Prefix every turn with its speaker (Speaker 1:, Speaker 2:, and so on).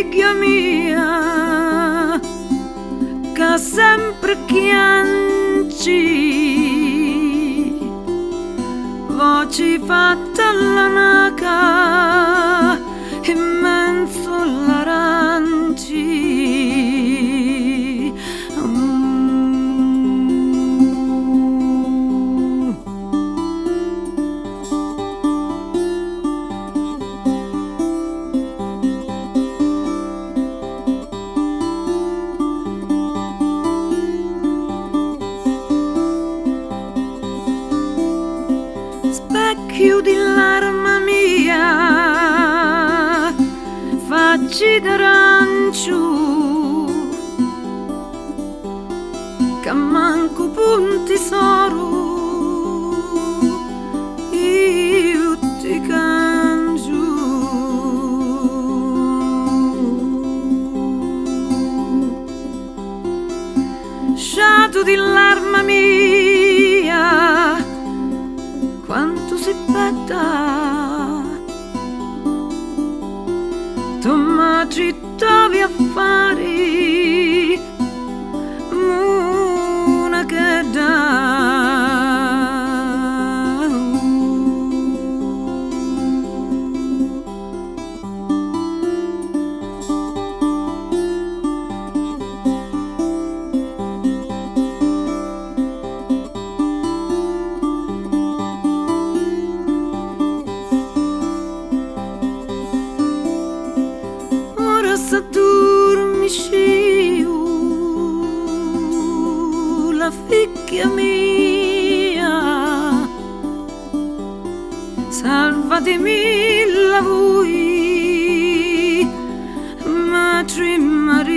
Speaker 1: figlia mia, che sempre chianci, voci fatta alla naca, in mezzo all'aranci. Chiudi l'arma mia, facci d'arancio, che manco punti soro, io ti cancio. Sciato di l'arma mia, quanto si petta, tu mi cittavi a fare una che dà. Se dormisci la figlia mia, salvatemi la voi, Madre Maria.